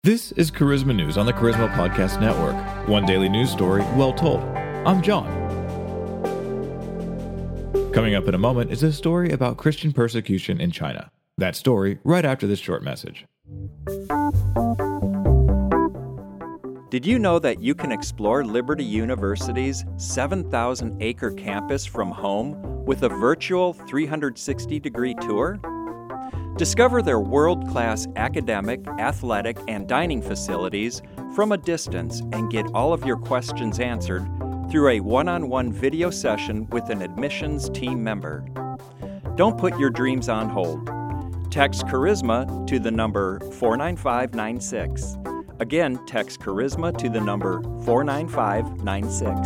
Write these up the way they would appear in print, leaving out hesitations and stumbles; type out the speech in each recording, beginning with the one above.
This is Charisma News on the Charisma Podcast Network. One daily news story, well told. I'm John. Coming up in a moment is a story about Christian persecution in China. That story right after this short message. Did you know that you can explore Liberty University's 7,000-acre campus from home with a virtual 360-degree tour? Discover their world-class academic, athletic, and dining facilities from a distance and get all of your questions answered through a one-on-one video session with an admissions team member. Don't put your dreams on hold. Text Charisma to the number 49596. Again, text Charisma to the number 49596.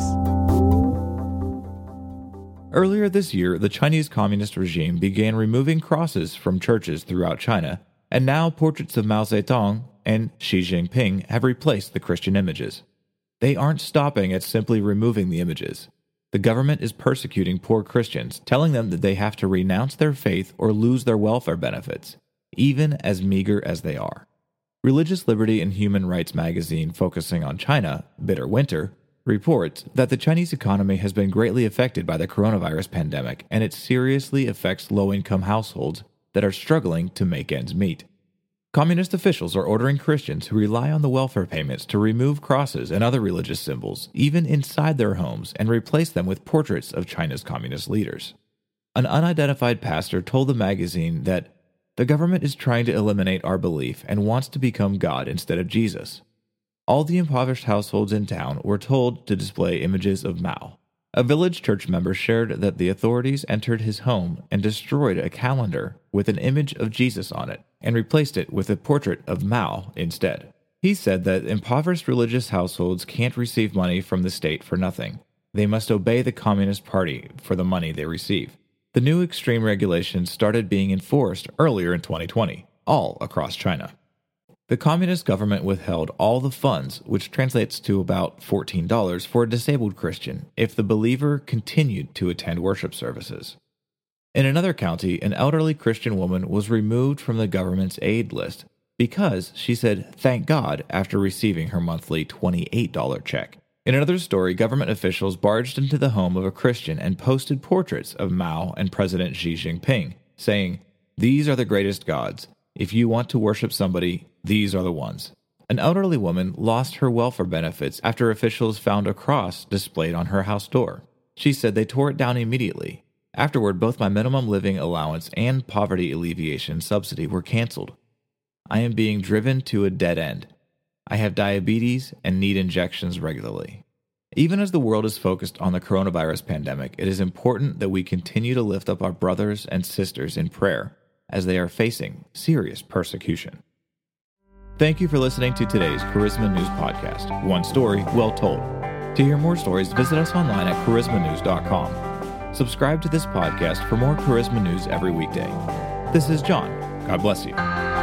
Earlier this year, the Chinese Communist regime began removing crosses from churches throughout China, and now portraits of Mao Zedong and Xi Jinping have replaced the Christian images. They aren't stopping at simply removing the images. The government is persecuting poor Christians, telling them that they have to renounce their faith or lose their welfare benefits, even as meager as they are. Religious Liberty and Human Rights magazine focusing on China, Bitter Winter, reports that the Chinese economy has been greatly affected by the coronavirus pandemic, and it seriously affects low-income households that are struggling to make ends meet. Communist officials are ordering Christians who rely on the welfare payments to remove crosses and other religious symbols, even inside their homes, and replace them with portraits of China's communist leaders. An unidentified pastor told the magazine that the government is trying to eliminate our belief and wants to become God instead of Jesus. All the impoverished households in town were told to display images of Mao. A village church member shared that the authorities entered his home and destroyed a calendar with an image of Jesus on it and replaced it with a portrait of Mao instead. He said that impoverished religious households can't receive money from the state for nothing. They must obey the Communist Party for the money they receive. The new extreme regulations started being enforced earlier in 2020, all across China. The communist government withheld all the funds, which translates to about $14 for a disabled Christian, if the believer continued to attend worship services. In another county, an elderly Christian woman was removed from the government's aid list because she said thank God after receiving her monthly $28 check. In another story, government officials barged into the home of a Christian and posted portraits of Mao and President Xi Jinping, saying, "These are the greatest gods. If you want to worship somebody, these are the ones." An elderly woman lost her welfare benefits after officials found a cross displayed on her house door. She said they tore it down immediately. Afterward, both my minimum living allowance and poverty alleviation subsidy were canceled. I am being driven to a dead end. I have diabetes and need injections regularly. Even as the world is focused on the coronavirus pandemic, it is important that we continue to lift up our brothers and sisters in prayer as they are facing serious persecution. Thank you for listening to today's Charisma News Podcast. One story, well told. To hear more stories, visit us online at charismanews.com. Subscribe to this podcast for more Charisma News every weekday. This is John. God bless you.